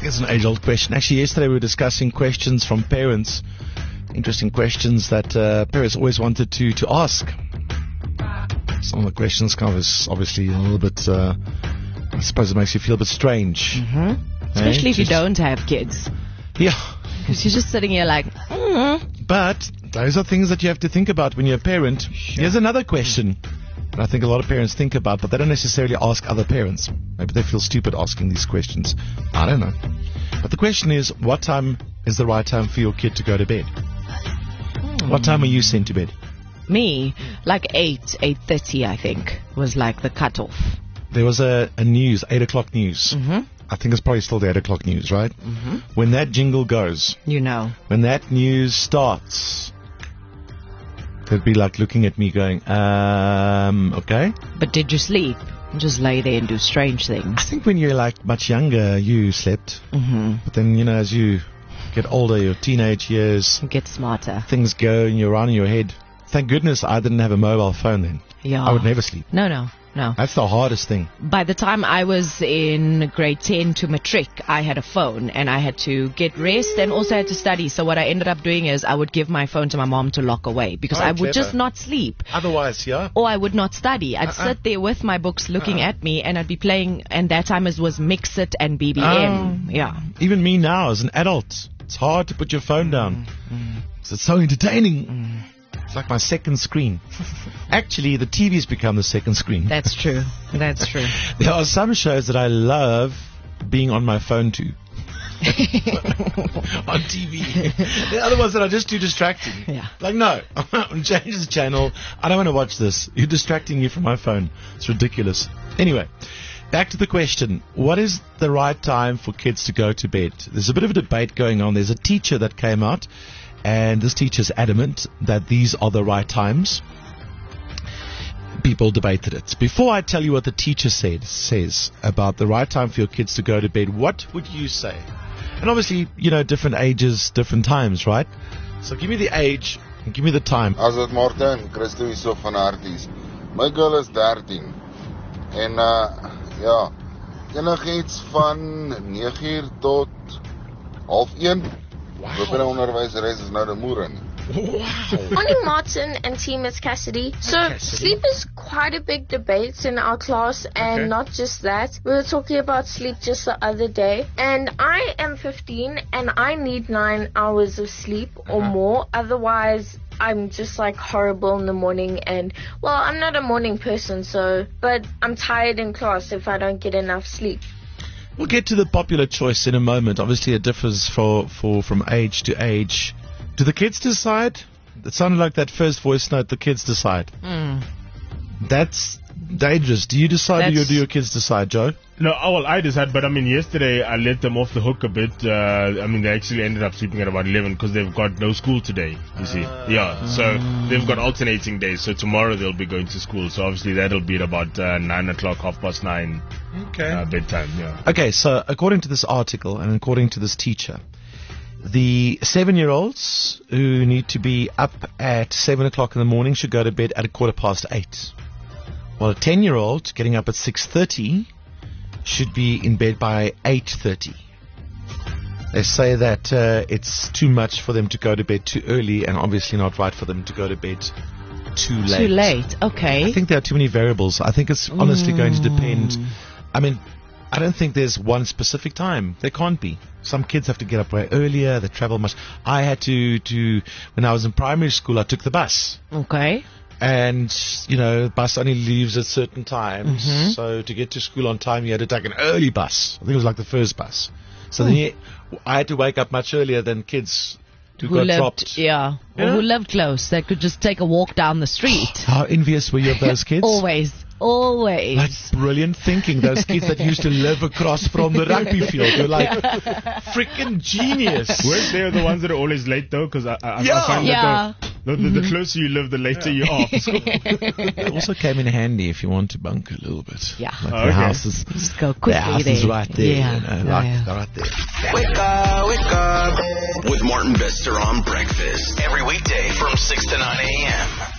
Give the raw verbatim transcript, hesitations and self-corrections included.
it's an age-old question. Actually, yesterday we were discussing questions from parents. Interesting questions that uh, parents always wanted to, to ask. Some of the questions kind of is obviously a little bit, uh, I suppose it makes you feel a bit strange. Mm-hmm. Especially eh? if you Just- don't have kids. Yeah. Because you're just sitting here like, mm-hmm. But those are things that you have to think about when you're a parent. Here's another question that I think a lot of parents think about, but they don't necessarily ask other parents. Maybe they feel stupid asking these questions. I don't know. But the question is, what time is the right time for your kid to go to bed? What time are you sent to bed? Me, like eight, eight thirty, I think, was like the cutoff. There was a, a news, eight o'clock news. Mm-hmm. I think it's probably still the eight o'clock news, right? Mm-hmm. When that jingle goes, You know. when that news starts, they'd be like looking at me going, um, okay. But did you sleep? Just lay there and do strange I things. think when you're like much younger, you slept. Mm-hmm. But then, you know, as you get older, your teenage years, Get smarter. things go and you're around in your head. Thank goodness I didn't have a mobile phone then. Yeah. I would never sleep. No, no, no. That's the hardest thing. By the time I was in grade ten to matric, I had a phone and I had to get rest and also had to study. So what I ended up doing is I would give my phone to my mom to lock away because Oh, I would clever. just not sleep. Otherwise, yeah. Or I would not study. I'd Uh-uh. sit there with my books looking Uh-uh. at me and I'd be playing, and that time it was Mix It and B B M. Oh. Yeah. Even me now as an adult, it's hard to put your phone down. Mm. It's so entertaining. It's like my second screen. Actually, the T V's become the second screen. That's true. That's true. There are some shows that I love being on my phone to. On T V. The other ones that are just too distracting. Yeah. Like, no, change the channel. I don't want to watch this. You're distracting me from my phone. It's ridiculous. Anyway, back to the question. What is the right time for kids to go to bed? There's a bit of a debate going on. There's a teacher that came out, and this teacher's adamant that these are the right times. People debated it. Before I tell you what the teacher said says about the right time for your kids to go to bed, what would you say? And obviously, you know, different ages, different times, right? So give me the age and give me the time. As dit Martin, Christo hier so van Harties. My girl is thirteen. En uh ja, enigiets van nege uur tot half een. Wow. By onderwyseres is nou die moere nie. Morning, Martin and team, it's Cassidy. So, Cassidy. sleep is quite a big debate in our class, and Okay. not just that. We were talking about sleep just the other day, and I am fifteen, and I need nine hours of sleep or Uh-huh. more. Otherwise, I'm just like horrible in the morning, and well, I'm not a morning person, so, but I'm tired in class if I don't get enough sleep. We'll get to the popular choice in a moment. Obviously, it differs for, for from age to age. Do the kids decide? It sounded like that first voice note, the kids decide. Mm. That's dangerous. Do you decide or That's- do your kids decide, Joe? No, oh, well, I decided, but I mean, yesterday I let them off the hook a bit. Uh, I mean, they actually ended up sleeping at about eleven because they've got no school today, you see. Yeah, so they've got alternating days. So tomorrow they'll be going to school. So obviously that'll be at about uh, nine o'clock, half past nine, Okay. uh, bedtime, yeah. Okay, so according to this article and according to this teacher, the seven-year-olds who need to be up at seven o'clock in the morning should go to bed at a quarter past eight. While a ten-year-old getting up at six thirty should be in bed by eight thirty. They say that uh, it's too much for them to go to bed too early and obviously not right for them to go to bed too late. Too late. Okay. I think there are too many variables. I think it's honestly going to depend. I mean, I don't think there's one specific time. There can't be. Some kids have to get up way earlier. They travel much. I had to, to when I was in primary school, I took the bus. Okay. And, you know, the bus only leaves at certain times. Mhm. So to get to school on time, you had to take an early bus. I think it was like the first bus. So then you, I had to wake up much earlier than kids who, Who got lived, dropped. yeah, Yeah. or who lived close. They could just take a walk down the street. How envious were you of those kids? Always, always. That's brilliant thinking. Those kids that used to live across from the rugby field. They're like freaking genius. Weren't they the ones that are always late though? Because I, I, Yeah. I find Yeah. that the, the, the, the closer you live, the later you are. for school. It also came in handy if you want to bunk a little bit. Yeah. Like Oh, the okay. house is, Just go the quickly house is there. right there. Yeah. You know, Yeah, right, yeah. right there. Wake up, wake up. With Martin Bester on breakfast. Every weekday from six to nine a.m.